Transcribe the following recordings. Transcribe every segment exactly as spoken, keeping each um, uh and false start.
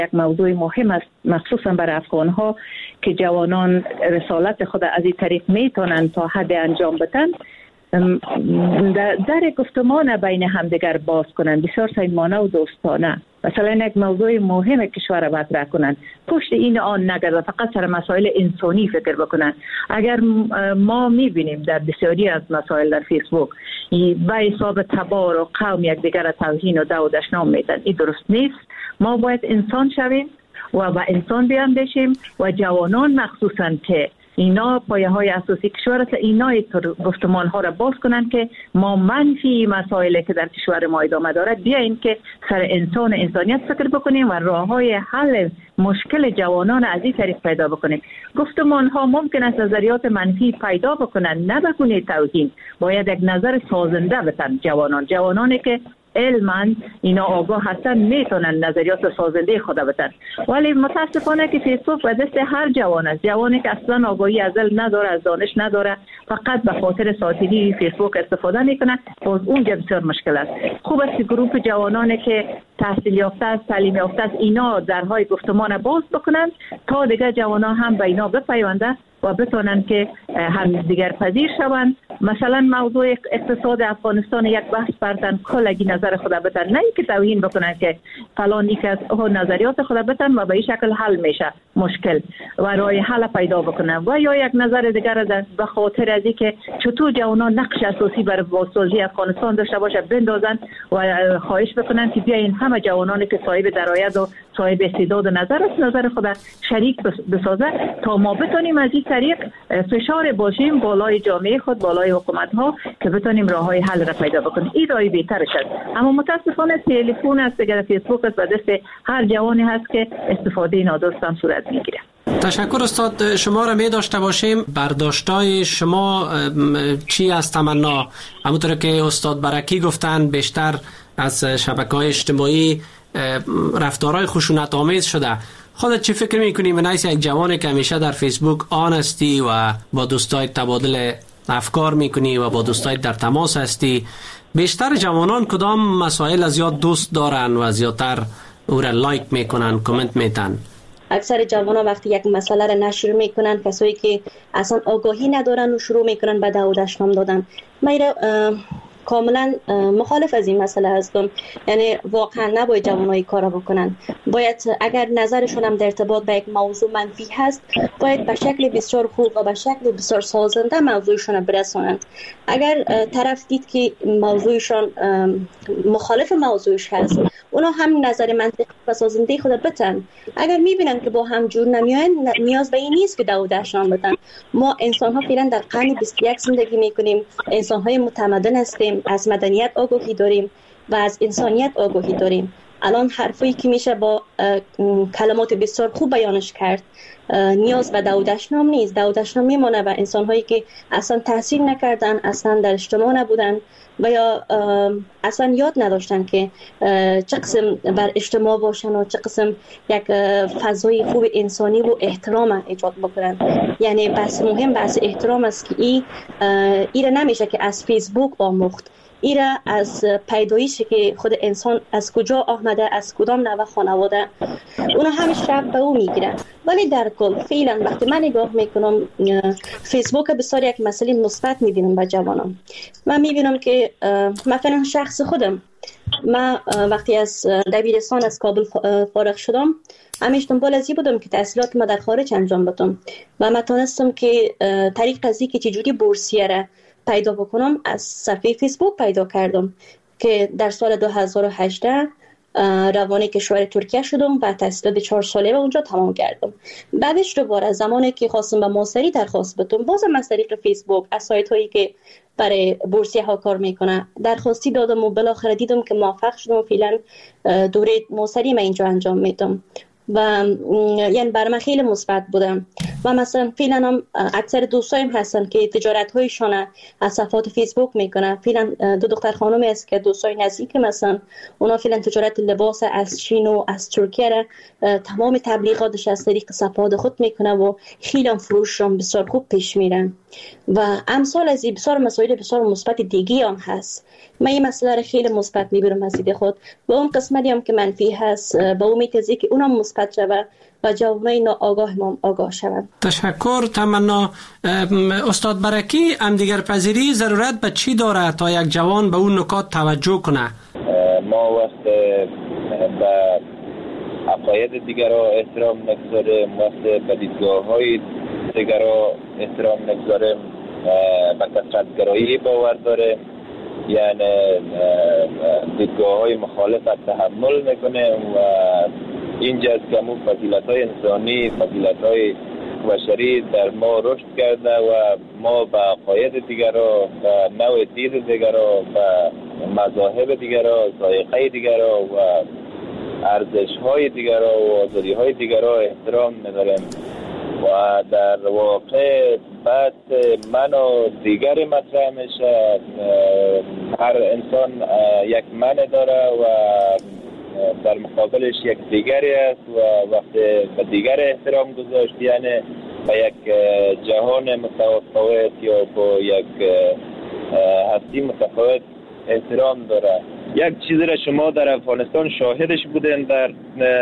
یک موضوع مهم است مخصوصا برای افغان‌ها که جوانان رسالت خود از این طریق میتونن تا حد انجام بدن، در گفتمان بین همدیگر باز کنن، بسیار صمیمانه و دوستانه. مثلا یک موضوع مهم کشور را مطرح کنن، پشت این آن نگرد، فقط سر مسائل انسانی فکر بکنن. اگر ما میبینیم در بسیاری از مسائل در فیسبوک به حساب تبار و قوم یکدیگر را توهین و دو و دشنام میدن، این درست نیست. ما باید انسان شویم و با انسان بیاندیشیم و جوانان مخصوصا که اینا پایه های اساسی کشور است، اینا گفتمان ها را باز کنند که ما منفی مسائلی که در کشور ما ادامه دارد بیاییم که سر انسان انسانیت فکر بکنیم و راه های حل مشکل جوانان از این طریق پیدا بکنیم. گفتمان ها ممکن است نظریات منفی پیدا بکنند، نه به گونه توهین. باید یک نظر سازنده بدن جوانان جوانانی که علماً اینا آگاه هستن میتونن نظریات سازنده خود بدن، ولی متاسفانه که فیسبوک به دست هر جوان است. جوانی که اصلا آگاهی از علم نداره، از دانش نداره، فقط به خاطر ساتیری فیسبوک استفاده میکنه، باز اونجا بسیار مشکل است. خوب است که گروه جوانانی که تحصیل یافته است، تعلیم یافته است، اینا درهای گفتمان باز بکنن تا دیگه جوانان هم به اینا بپیوندن و بتونن که هم دیگر پذیر شوند. مثلا موضوع اقتصاد افغانستان یک بحث بردن، کلگی نظر خود بدن، نه اینکه توهین بکنن که فلان یک از نظریات خود بدن و به این شکل حل میشه مشکل و راه حل پیدا بکنن. و یا یک نظر دیگر به خاطر از اینکه چطور جوانان نقش اساسی برای بازسازی افغانستان داشته باشه بندازن و خواهش بکنن که بیاین همه جوانانی که صاحب درآمد و صاحب استعداد و نظر است نظر خود شریک بسازه تا ما بتونیم از این طریق فشار باشیم بالای جامعه خود، بالای حکومت ها که بتونیم راه های حل را پیدا بکنیم. این راهی بهتر است. اما متاسفانه تلفن است دیگر، فیسبوک است و دست هر جوانی هست که استفاده نادرست هم صورت میگیره. تشکر استاد. شما را می داشته باشیم. برداشتای شما چی از تمنا؟ همونطور که استاد برکی گفتن بیشتر از شبکه‌های اجتماعی رفتارهای خشونت آمیز شده. خودت چی فکر میکنی به نحیث یک جوانی که همیشه در فیسبوک آن هستی و با دوستای تبادل افکار میکنی و با دوستای در تماس هستی، بیشتر جوانان کدام مسائل از یاد دوست دارن و زیادتر او را لایک میکنن، کامنت میتن؟ اکثر جوانان وقتی یک مسئله را نشر میکنن، کسایی که اصلا آگاهی ندارن و شروع میکنن به دو دشنام دادن. من کاملا مخالف از این مسئله هستم. یعنی واقعا نباید جوانای کارا بکنن. باید اگر نظرشون هم در ارتباط به یک موضوع منفی هست، باید به شکل بسیار خوب و به شکل بسیار سازنده موضوعشون رو برسونن. اگر طرف دید که موضوعشون مخالف موضوعش هست، اونا هم نظر منطقی و سازنده خود بتن. اگر میبینن که با هم جور نمیاین، نیاز به این نیست که دو دشنام بدن. ما انسان ها فعلا در قرن بیست و یک زندگی میکنیم، انسان های متمدن هستیم، از مدنیت آگاهی داریم و از انسانیت آگاهی داریم. الان حرفی که میشه با کلمات بسیار خوب بیانش کرد، نیاز به دو دشنام نیست. دو دشنام میمونه و انسان هایی که اصلا تحصیل نکردن، اصلا در اجتماع نبودن و یا اصلا یاد نداشتن که چه قسم بر اجتماع باشن و چه قسم یک فضای خوب انسانی و احترام ایجاد بکنن. یعنی بحث مهم بحث احترام است که این ایره نمیشه که از فیسبوک آموخت. ایره از پیدایشی که خود انسان از کجا آمده، از کدام نوع خانواده، اونا همیشه رب به او میگیرن. ولی در کل فعلا وقتی من نگاه میکنم فیسبوک بسیار یک مسئله مثبت میبینم با جوانان. من میبینم که مثلا شخص خودم، من وقتی از دبیرستان از کابل فارغ شدم، همیشه دنبال از این بودم که تحصیلات ما در خارج انجام بدم و من تونستم که طریق از که چجوری بورسیه را پیدا بکنم از صفحه فیسبوک پیدا کردم که در سال دو هزار و هجده روانه کشور ترکیه شدم و تحصیلات چهار ساله و اونجا تمام کردم. بعدش دوباره زمانی که خواستم به ماستری درخواست بدم، بازم از طریق فیسبوک از سایت هایی که برای بورسیه ها کار میکنه درخواستی دادم و بالاخره دیدم که موفق شدم و فعلا دوره ماستری من اینجا انجام میدم و یعنی برای من خیلی مثبت بودم. و مثلا فعلا هم اکثر دوستایم هستن که تجارت هایشان از صفحات فیسبوک میکنن. فعلا دو دختر خانمی است که دوستای نزدیک مثلا اونا فعلا تجارت لباس از چین و از ترکیه را تمام تبلیغاتش از طریق صفحات خود میکنه و خیلی هم فروششون بسیار خوب پیش میرن. و امثال از این بسیار مسائل بسیار مثبت دیگی هم هست. من این مسئله رو خیلی مثبت میبینم از دید خود و اون قسمتی هم که منفی هست با امید از که اونم مثبت شود و جوانای ناآگاه ما آگاه شوند. تشکر. تمنا. استاد برکی، همدیگر پذیری ضرورت به چی داره تا یک جوان به اون نکات توجه کنه؟ ما وقت به عقاید دیگر را احترام نگذاریم، وقت به دیدگاه های دیگر را احترام نگذاریم، به کثرت گرایی باور داریم، یعنی دیدگاه های مخالفت تحمل میکنیم و اینجاست که همون فضیلت های انسانی، فضیلت های بشری در ما رشد کرده و ما به عقاید دیگر را، به نوع دید دیگر را، به مذاهب دیگر را، ذائقه دیگر را و ارزش های دیگر را و آزادی های دیگر را احترام می‌داریم و در واقع بحث من و دیگری مطرح میشه. هر انسان یک من داره و در مقابلش یک دیگری است و وقتی به دیگر احترام گذاشت یعنی به یک جهان متفاوت یا با یک هستی متفاوت احترام داره. یک چیزی را شما در افغانستان شاهدش بودین در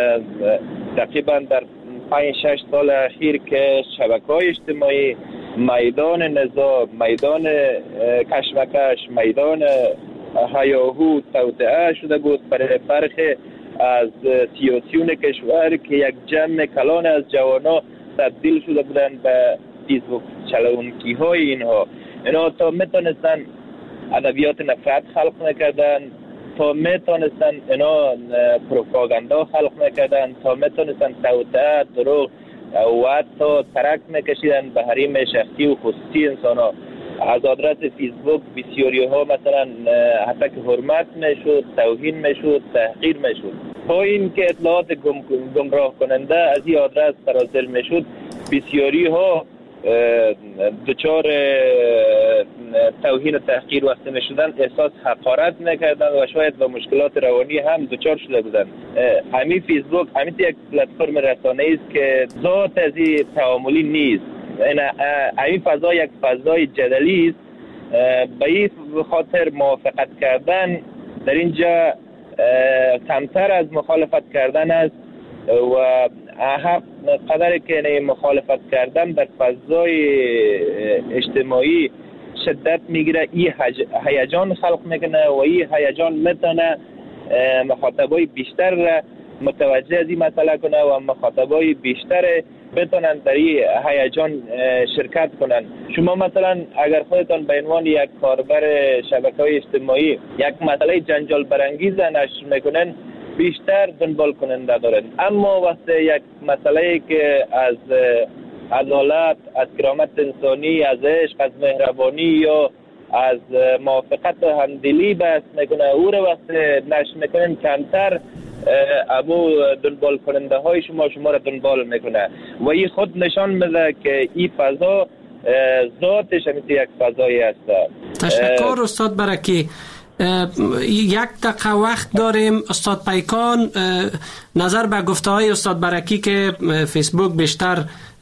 تقریبا در پنج شش سال اخیر که شبکه‌های اجتماعی میدان نزاع، میدان کشمکش، میدان هیاهو توطئه شده بود برای برخی از سیاسیون کشور که یک جمع کلان از جوانا تبدیل شده بودند به فیسبوک چلونکی های اینها. اینا تا میتونستن ادبیات نفرت خلق نکردن، تا میتونستن اینا پروپاگاندا خلق نکردن، تا میتونستن توطئه، دروغ و حتی ترک میکشیدن به حریم شخصی و خصوصی انسان ها. از آدرس فیسبوک بسیاری ها مثلا حتی که حرمت میشد، توهین میشد، تحقیر میشد. با این که اطلاعات گمراه کننده از این آدرس سرازیر میشد، بسیاری ها دچار توهین و تحقیر وقتی میشدن احساس حقارت نکردن و شاید با مشکلات روانی هم دچار شده بودن. همین فیسبوک همین یک پلتفرم رسانه‌ای است که ذات از این تعاملی نیست. این فضا یک فضای جدلی است. به این خاطر موافقت کردن در اینجا کمتر از مخالفت کردن است و هر قدری که مخالفت کردن در فضای اجتماعی شدت میگیره، این هیجان خلق میکنه و این هیجان میتونه مخاطبای بیشتر را متوجه از این مسئله کنه و مخاطبای بیشتر بتونن در این هیجان شرکت کنن. شما مثلا اگر خودتان به عنوان یک کاربر شبکه‌های اجتماعی یک مسئله جنجال برانگیز نشر میکنن، بیشتر دنبال کننده دارن. اما وقتی یک مسئله که از عدالت، از کرامت انسانی، از عشق، از مهربانی یا از موافقت و همدلی بحث میکنه، او رو وقتی نشر میکنن کمتر ابو دنبال کننده های شما شما را دنبال میکنه و این خود نشان میده که این فضا ذاتش همیشه یک فضایی است. تشکر استاد برکی. یک دقیقه وقت داریم. استاد پیکان، نظر به گفته های استاد برکی که فیسبوک بیشتر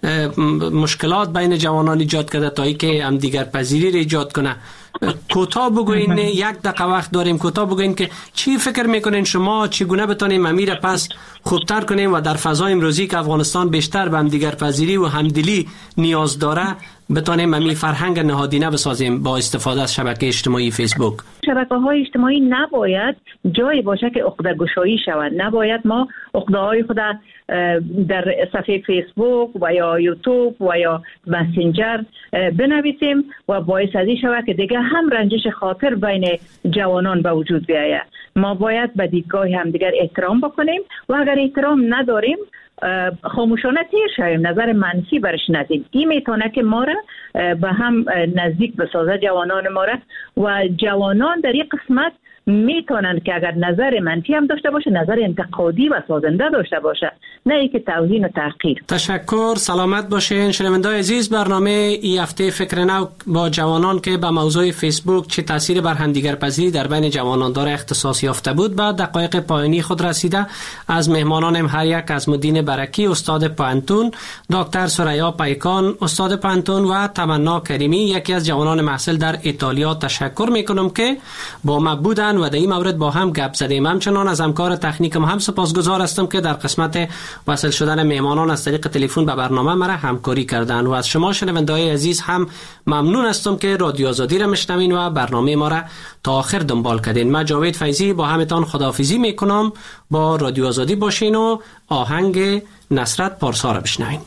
مشکلات بین جوانان ایجاد کرده تا ای که هم دیگر پذیری را ایجاد کنه، کوتاه بگوین. یک دقیقه وقت داریم. کوتاه بگوین که چی فکر میکنین شما چگونه بتونیم امیر پس خوبتر کنیم و در فضای امروزی که افغانستان بیشتر به هم دیگر پذیری و همدلی نیاز داره بتونیم همین فرهنگ نهادینه بسازیم با استفاده از شبکه اجتماعی فیسبوک. شبکه‌های اجتماعی نباید جایی باشه که عقده گشایی شود. نباید ما عقده های خود در صفحه فیسبوک و یا یوتیوب و یا مسنجر بنویسیم و باعث از این شود که دیگه هم رنجش خاطر بین جوانان به وجود بیاید. ما باید به دیدگاه همدیگر احترام بکنیم و اگر احترام نداریم خاموشانه تیر شویم، نظر منفی برش ندیم. این میتونه که ما را به هم نزدیک بسازه، جوانان ما را، و جوانان در این قسمت میتونن که اگر نظر منفی هم داشته باشه نظر انتقادی و سازنده داشته باشه، نه اینکه توهین و تحقیر. تشکر، سلامت باشین. شنونده‌های عزیز، برنامه این هفته فکر نو با جوانان که به موضوع فیسبوک چه تاثیر بر همدیگر پذیری در بین جوانان داره اختصاص یافته بود. بعد دقایق پایانی خود رسیده. از مهمانانم هر یک از مدین برکی استاد پانتون، دکتر سریا پیکان استاد پانتون و تمنا کریمی یکی از جوانان محصل در ایتالیا تشکر میکنم که با ما بودن و در این مورد با هم گپ زدیم. همچنان از همکار تکنیکم هم سپاسگزار هستم که در قسمت وصل شدن مهمانان از طریق تلفن به برنامه مرا همکاری کردن و از شما شنونده‌های عزیز هم ممنون هستم که رادیو آزادی را میشنوین و برنامه ما را تا آخر دنبال کردین. من جاوید فیضی با همتان خداحافظی میکنم. با رادیو آزادی باشین و آهنگ نصرت پارسا را بشنوین.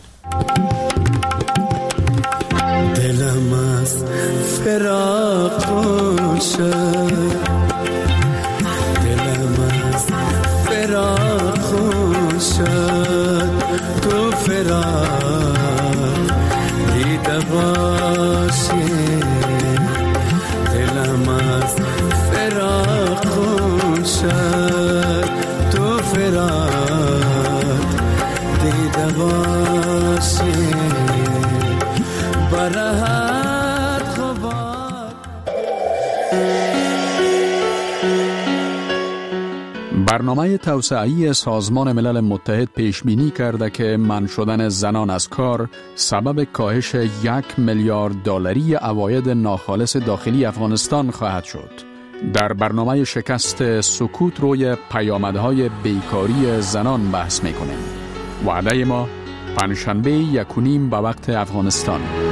دلم از فراق شد، دلم از فراق شد، تو فراق دیده باشی. دلم از فراق شد، تو فراق دیده باشی. برهت خبر. برنامه توسعه‌ای سازمان ملل متحد پیش بینی کرده که منع شدن زنان از کار سبب کاهش یک میلیارد دلاری عواید ناخالص داخلی افغانستان خواهد شد. در برنامه شکست سکوت روی پیامدهای بیکاری زنان بحث میکنیم. وعده ما پنجشنبه یک و نیم به وقت افغانستان.